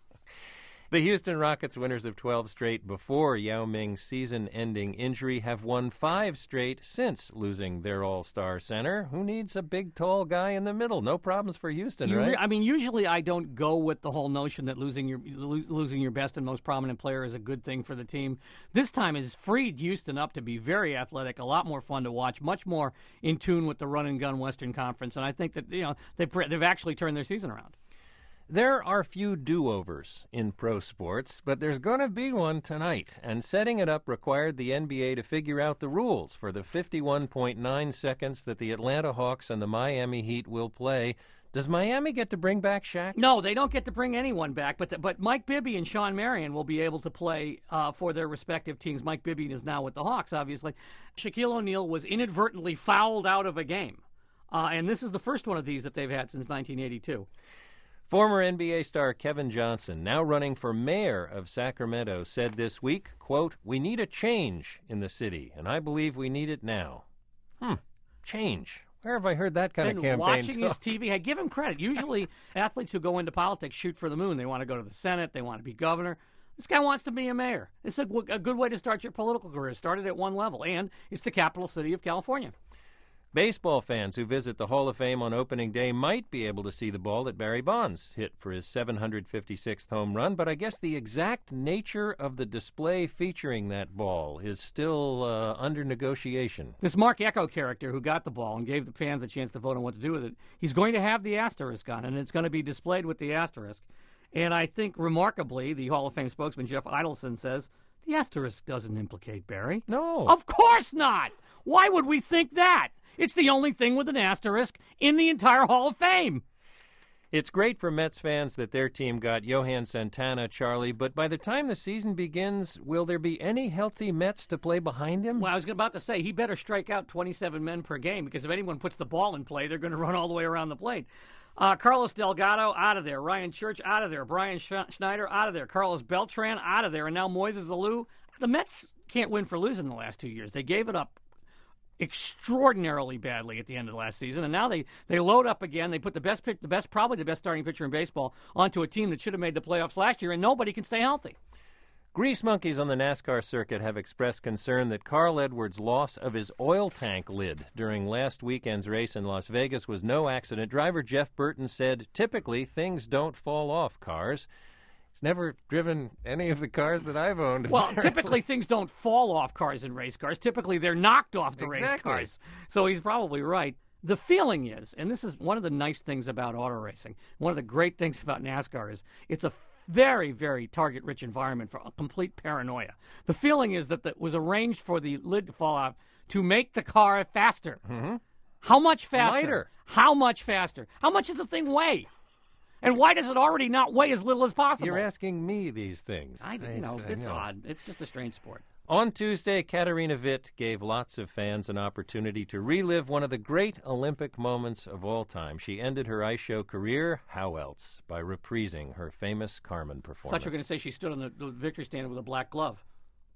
S1: The Houston Rockets, winners of twelve straight before Yao Ming's season-ending injury, have won five straight since losing their all-star center. Who needs a big, tall guy in the middle? No problems for Houston,
S21: You
S1: right?
S21: re- I mean, usually I don't go with the whole notion that losing your lo- losing your best and most prominent player is a good thing for the team. This time has freed Houston up to be very athletic, a lot more fun to watch, much more in tune with the run-and-gun Western Conference, and I think that you know they've they've actually turned their season around.
S1: There are few do-overs in pro sports, but there's going to be one tonight, and setting it up required the N B A to figure out the rules for the fifty-one point nine seconds that the Atlanta Hawks and the Miami Heat will play. Does Miami get to bring back Shaq?
S21: No, they don't get to bring anyone back, but the, but Mike Bibby and Sean Marion will be able to play uh, for their respective teams. Mike Bibby is now with the Hawks, obviously. Shaquille O'Neal was inadvertently fouled out of a game, uh, and this is the first one of these that they've had since nineteen eighty-two.
S1: Former N B A star Kevin Johnson, now running for mayor of Sacramento, said this week, quote, "We need a change in the city, and I believe we need it now." Hmm, change. Where have I heard that kind
S21: and
S1: of campaign
S21: watching
S1: talk?
S21: his T V, hey, give him credit. Usually athletes who go into politics shoot for the moon. They want to go to the Senate. They want to be governor. This guy wants to be a mayor. It's a, a good way to start your political career. Start it at one level, and it's the capital city of California.
S1: Baseball fans who visit the Hall of Fame on opening day might be able to see the ball that Barry Bonds hit for his seven hundred fifty-sixth home run, but I guess the exact nature of the display featuring that ball is still uh, under negotiation.
S21: This Mark Echo character who got the ball and gave the fans a chance to vote on what to do with it, he's going to have the asterisk on, and it's going to be displayed with the asterisk. And I think, remarkably, the Hall of Fame spokesman, Jeff Idelson, says, the asterisk doesn't implicate Barry.
S1: No.
S21: Of course not! Why would we think that? It's the only thing with an asterisk in the entire Hall of Fame.
S1: It's great for Mets fans that their team got Johan Santana, Charlie, but by the time the season begins, will there be any healthy Mets to play behind him?
S21: Well, I was about to say, he better strike out twenty-seven men per game, because if anyone puts the ball in play, they're going to run all the way around the plate. Uh, Carlos Delgado, out of there. Ryan Church, out of there. Brian Sch- Schneider, out of there. Carlos Beltran, out of there. And now Moises Alou. The Mets can't win for losing the last two years. They gave it up extraordinarily badly at the end of the last season, and now they, they load up again. They put the best pick, the best, probably the best starting pitcher in baseball onto a team that should have made the playoffs last year, and nobody can stay healthy.
S1: Grease monkeys on the NASCAR circuit have expressed concern that Carl Edwards' loss of his oil tank lid during last weekend's race in Las Vegas was no accident. Driver Jeff Burton said, "Typically, things don't fall off cars." He's never driven any of the cars that I've owned.
S21: Well,
S1: apparently.
S21: typically things don't fall off cars in race cars. Typically they're knocked off the
S1: Exactly.
S21: race cars. So he's probably right. The feeling is, and this is one of the nice things about auto racing, one of the great things about NASCAR is it's a very, very target-rich environment for a complete paranoia. The feeling is that it was arranged for the lid to fall off to make the car faster.
S1: Mm-hmm.
S21: How much faster?
S1: Lighter.
S21: How much faster? How much does the thing weigh? And why does it already not weigh as little as possible?
S1: You're asking me these things.
S21: I, you know,
S1: I
S21: it's
S1: know.
S21: odd. It's just a strange sport.
S1: On Tuesday, Katarina Witt gave lots of fans an opportunity to relive one of the great Olympic moments of all time. She ended her ice show career, how else, by reprising her famous Carmen
S21: I
S1: performance.
S21: thought you were going to say she stood on the, the victory stand with a black glove.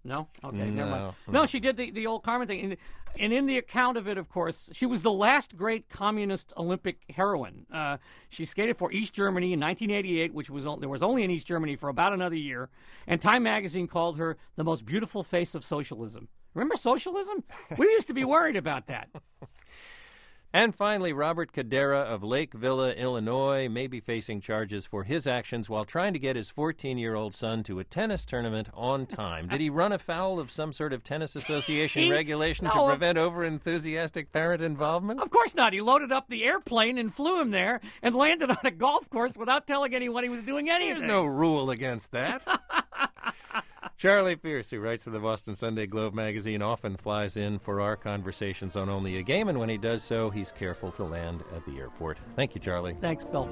S21: No? Okay,
S1: No,
S21: never mind.
S1: no.
S21: No, she did the, the old Carmen thing. And, and in the account of it, of course, she was the last great communist Olympic heroine. Uh, she skated for East Germany in nineteen eighty-eight, which was o- there was only in East Germany for about another year. And Time magazine called her the most beautiful face of socialism. Remember socialism? We used to be worried about that.
S1: And finally, Robert Cadera of Lake Villa, Illinois, may be facing charges for his actions while trying to get his fourteen-year-old son to a tennis tournament on time. Did he run afoul of some sort of tennis association
S21: He-
S1: regulation
S21: no,
S1: to
S21: of-
S1: prevent over-enthusiastic parent involvement?
S21: Of course not. He loaded up the airplane and flew him there and landed on a golf course without telling anyone he was doing anything.
S1: There's no rule against that. Charlie Pierce, who writes for the Boston Sunday Globe magazine, often flies in for our conversations on Only a Game, and when he does so, he's careful to land at the airport. Thank you, Charlie.
S21: Thanks, Bill.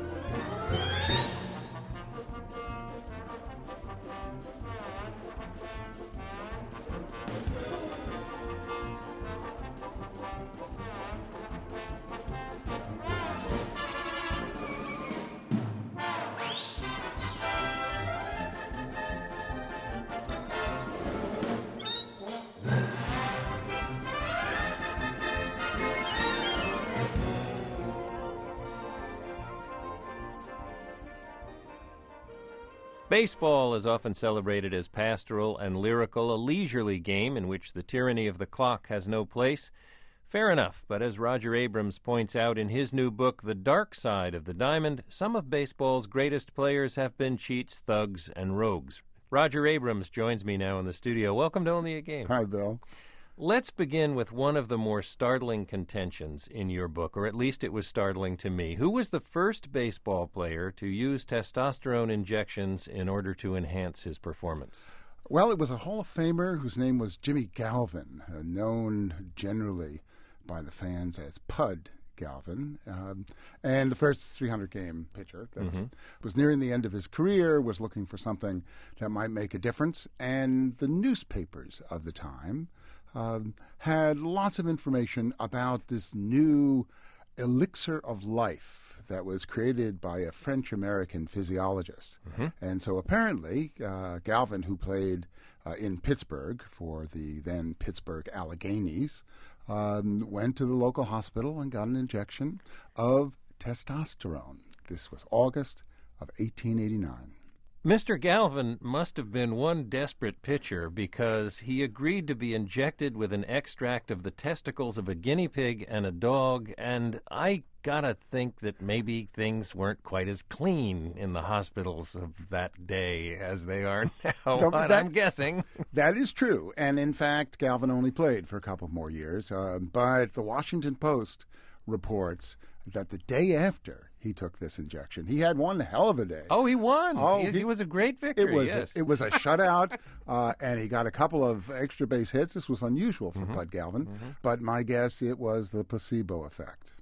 S1: Baseball is often celebrated as pastoral and lyrical, a leisurely game in which the tyranny of the clock has no place. Fair enough, but as Roger Abrams points out in his new book, The Dark Side of the Diamond, some of baseball's greatest players have been cheats, thugs, and rogues. Roger Abrams joins me now in the studio. Welcome to Only a Game.
S2: Hi, Bill.
S1: Let's begin with one of the more startling contentions in your book, or at least it was startling to me. Who was the first baseball player to use testosterone injections in order to enhance his performance?
S2: Well, it was a Hall of Famer whose name was Jimmy Galvin, uh, known generally by the fans as Pud Galvin, um, and the first three hundred game pitcher that
S1: Mm-hmm.
S2: was nearing the end of his career, was looking for something that might make a difference, and the newspapers of the time um, had lots of information about this new elixir of life that was created by a French-American physiologist.
S1: Mm-hmm.
S2: And so apparently, uh, Galvin, who played uh, in Pittsburgh for the then Pittsburgh Alleghenies, um, went to the local hospital and got an injection of testosterone. This was August of eighteen eighty-nine.
S1: Mister Galvin must have been one desperate pitcher because he agreed to be injected with an extract of the testicles of a guinea pig and a dog, and I gotta think that maybe things weren't quite as clean in the hospitals of that day as they are now,
S2: No,
S1: but
S2: that-
S1: I'm guessing.
S2: That is true. And in fact, Galvin only played for a couple more years. Uh, but the Washington Post reports that the day after he took this injection, he had one hell of a day.
S1: Oh, he won.
S2: Oh,
S1: He- it was a great victory,
S2: It was,
S1: yes.
S2: it was a shutout, uh, and he got a couple of extra base hits. This was unusual for
S1: Mm-hmm.
S2: Pud Galvin. But my guess, it was the placebo effect.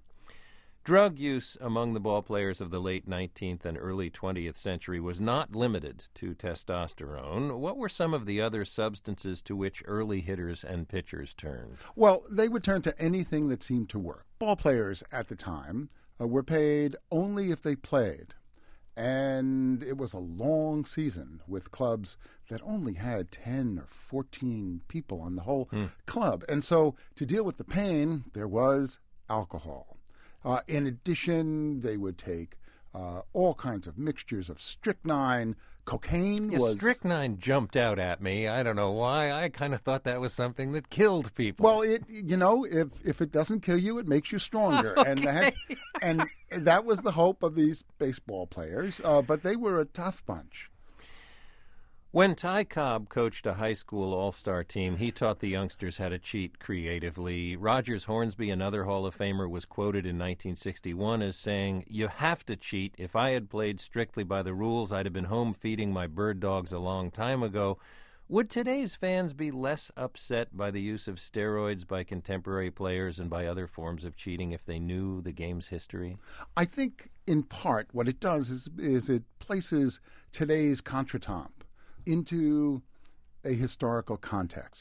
S1: Drug use among the ball players of the late nineteenth and early twentieth century was not limited to testosterone. What were some of the other substances to which early hitters and pitchers turned?
S2: Well, they would turn to anything that seemed to work. Ball players at the time uh, were paid only if they played. And it was a long season with clubs that only had ten or fourteen people on the whole club. And so to deal with the pain, there was alcohol. Uh, in addition, they would take uh, all kinds of mixtures of strychnine. Cocaine
S1: Yeah,
S2: was...
S1: strychnine jumped out at me. I don't know why. I kind of thought that was something that killed people.
S2: Well, it you know, if if it doesn't kill you, it makes you stronger, and that and that was the hope of these baseball players. Uh, but they were a tough bunch.
S1: When Ty Cobb coached a high school all-star team, he taught the youngsters how to cheat creatively. Rogers Hornsby, another Hall of Famer, was quoted in nineteen sixty-one as saying, "You have to cheat. If I had played strictly by the rules, I'd have been home feeding my bird dogs a long time ago." Would today's fans be less upset by the use of steroids by contemporary players and by other forms of cheating if they knew the game's history?
S2: I think, in part, what it does is is it places today's contretemps into a historical context.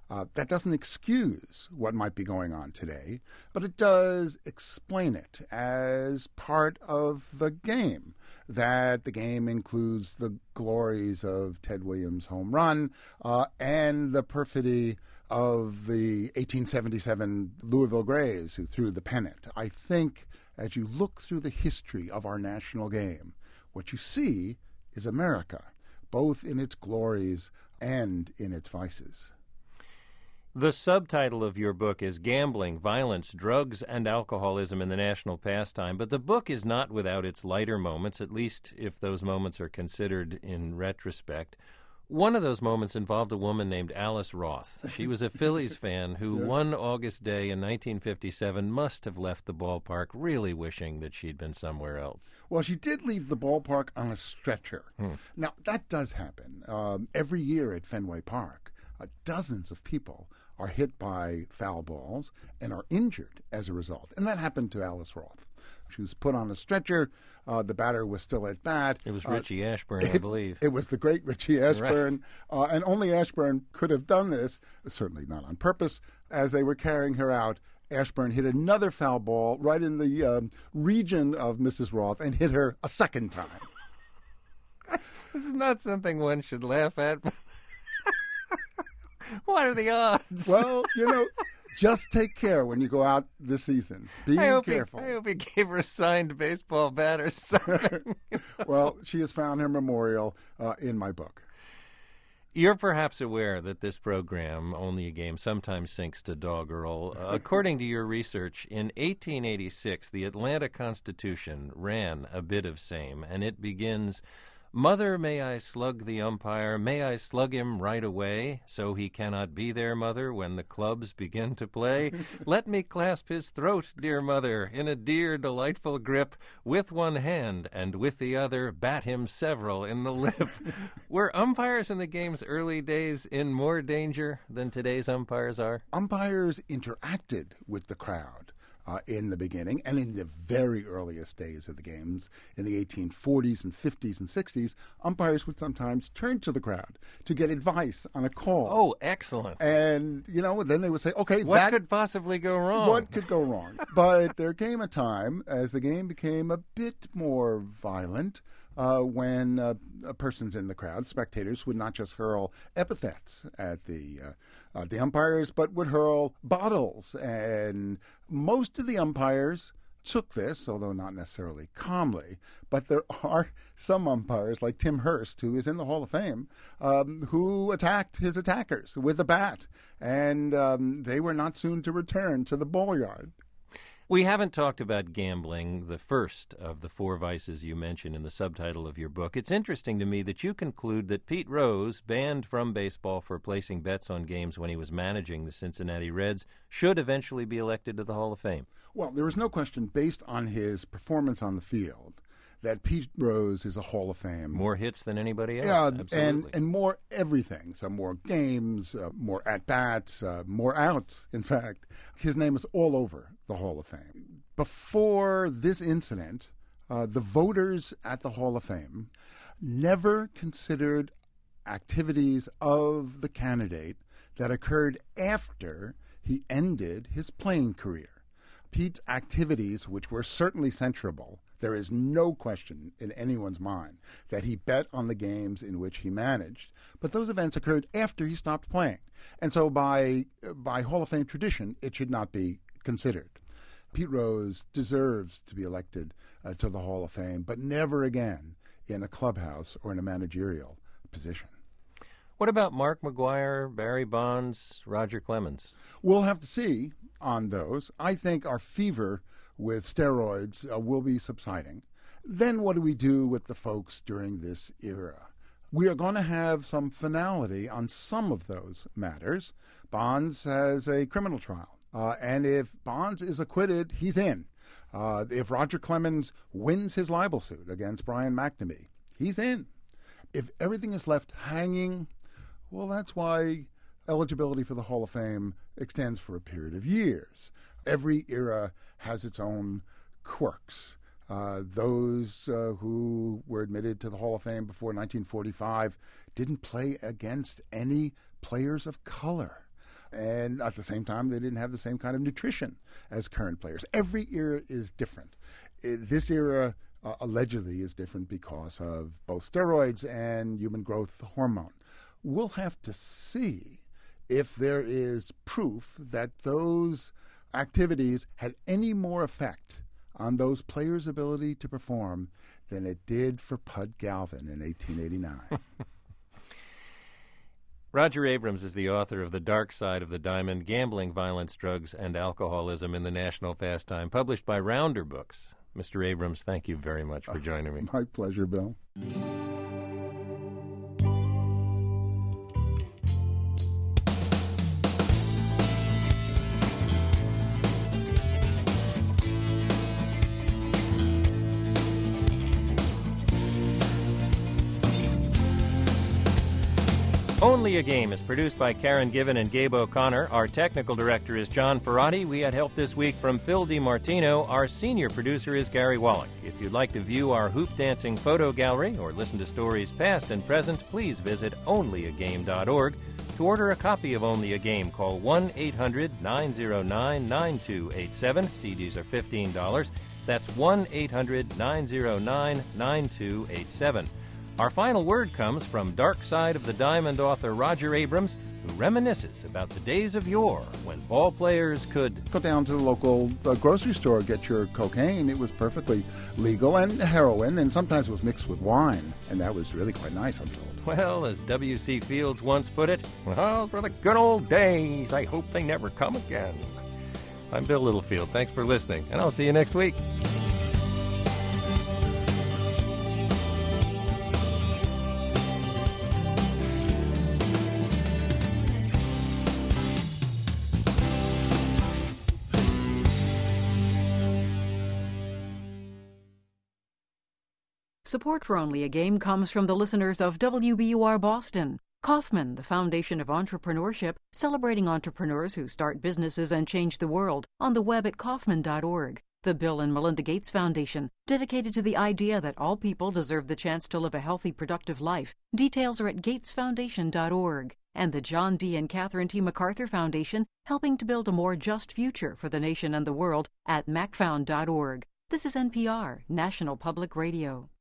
S2: Uh, that doesn't excuse what might be going on today, but it does explain it as part of the game, that the game includes the glories of Ted Williams' home run uh, and the perfidy of the eighteen seventy-seven Louisville Grays who threw the pennant. I think as you look through the history of our national game, what you see is America, both in its glories and in its vices.
S1: The subtitle of your book is Gambling, Violence, Drugs, and Alcoholism in the National Pastime, but the book is not without its lighter moments, at least if those moments are considered in retrospect. One of those moments involved a woman named Alice Roth. She was a Phillies fan who,
S2: Yeah.
S1: one August day in nineteen fifty-seven, must have left the ballpark really wishing that she'd been somewhere else.
S2: Well, she did leave the ballpark on a stretcher.
S1: Hmm.
S2: Now, that does happen. Um, every year at Fenway Park, uh, dozens of people are hit by foul balls and are injured as a result. And that happened to Alice Roth. She was put on a stretcher. Uh, the batter was still at bat.
S1: It was
S2: Uh,
S1: Richie Ashburn, I
S2: it,
S1: believe.
S2: It was the great Richie Ashburn. Uh, and only Ashburn could have done this, certainly not on purpose. As they were carrying her out, Ashburn hit another foul ball right in the um, region of Missus Roth and hit her a second time.
S1: This is not something one should laugh at. What are the odds?
S2: Well, you know, just take care when you go out this season. Be
S1: I hope
S2: careful.
S1: He, I hope he gave her a signed baseball bat or something.
S2: Well, she has found her memorial uh, in my book.
S1: You're perhaps aware that this program, Only a Game, sometimes sinks to doggerel. Uh, according to your research, in eighteen eighty-six, the Atlanta Constitution ran a bit of same, and it begins, "Mother, may I slug the umpire, may I slug him right away, so he cannot be there, mother, when the clubs begin to play. Let me clasp his throat, dear mother, in a dear, delightful grip, with one hand, and with the other bat him several in the lip." Were umpires in the game's early days in more danger than today's umpires are?
S2: Umpires interacted with the crowd. Uh, in the beginning and in the very earliest days of the games, in the eighteen forties and fifties and sixties, umpires would sometimes turn to the crowd to get advice on a call.
S1: Oh, excellent.
S2: And, you know, then they would say, okay,
S1: What
S2: that,
S1: could possibly go wrong?
S2: What could go wrong? But there came a time, as the game became a bit more violent, uh, when uh, persons in the crowd, spectators, would not just hurl epithets at the uh, uh, the umpires, but would hurl bottles. And most of the umpires took this, although not necessarily calmly, but there are some umpires, like Tim Hurst, who is in the Hall of Fame, um, who attacked his attackers with a bat, and um, they were not soon to return to the ball yard.
S1: We haven't talked about gambling, the first of the four vices you mention in the subtitle of your book. It's interesting to me that you conclude that Pete Rose, banned from baseball for placing bets on games when he was managing the Cincinnati Reds, should eventually be elected to the Hall of Fame.
S2: Well, there is no question, based on his performance on the field, that Pete Rose is a Hall of Fame.
S1: More hits than anybody else.
S2: Yeah,
S1: Absolutely.
S2: and, and more everything. So more games, uh, more at-bats, uh, more outs, in fact. His name is all over the Hall of Fame. Before this incident, uh, the voters at the Hall of Fame never considered activities of the candidate that occurred after he ended his playing career. Pete's activities, which were certainly censurable, there is no question in anyone's mind that he bet on the games in which he managed, but those events occurred after he stopped playing. And so by by Hall of Fame tradition, it should not be considered. Pete Rose deserves to be elected uh, to the Hall of Fame, but never again in a clubhouse or in a managerial position.
S1: What about Mark McGwire, Barry Bonds, Roger Clemens?
S2: We'll have to see on those. I think our fever with steroids uh, will be subsiding. Then what do we do with the folks during this era? We are going to have some finality on some of those matters. Bonds has a criminal trial, uh, and if Bonds is acquitted, he's in. Uh, if Roger Clemens wins his libel suit against Brian McNamee, he's in. If everything is left hanging, well, that's why eligibility for the Hall of Fame extends for a period of years. Every era has its own quirks. Uh, those uh, who were admitted to the Hall of Fame before nineteen forty-five didn't play against any players of color. And at the same time, they didn't have the same kind of nutrition as current players. Every era is different. It, this era uh, allegedly is different because of both steroids and human growth hormone. We'll have to see if there is proof that those activities had any more effect on those players' ability to perform than it did for Pud Galvin in eighteen eighty-nine.
S1: Roger Abrams is the author of The Dark Side of the Diamond, Gambling, Violence, Drugs, and Alcoholism in the National Pastime, published by Rounder Books. Mister Abrams, thank you very much for joining me.
S2: My pleasure, Bill.
S1: Only a Game is produced by Karen Given and Gabe O'Connor. Our technical director is John Perotti. We had help this week from Phil DiMartino. Our senior producer is Gary Wallach. If you'd like to view our hoop dancing photo gallery or listen to stories past and present, please visit only a game dot org. To order a copy of Only a Game, call one eight hundred nine oh nine nine two eight seven. C Ds are fifteen dollars. That's one eight hundred nine oh nine nine two eight seven. Our final word comes from Dark Side of the Diamond author Roger Abrams, who reminisces about the days of yore when ball players could
S2: go down to the local uh, grocery store, get your cocaine. It was perfectly legal, and heroin, and sometimes it was mixed with wine, and that was really quite nice, I'm told.
S1: Well, as W C Fields once put it, well, for the good old days, I hope they never come again. I'm Bill Littlefield. Thanks for listening, and I'll see you next week.
S19: Support for Only a Game comes from the listeners of W B U R Boston. Kaufman, the foundation of entrepreneurship, celebrating entrepreneurs who start businesses and change the world, on the web at kaufman dot org. The Bill and Melinda Gates Foundation, dedicated to the idea that all people deserve the chance to live a healthy, productive life. Details are at gates foundation dot org. And the John D. and Catherine T. MacArthur Foundation, helping to build a more just future for the nation and the world at macfound dot org. This is N P R, National Public Radio.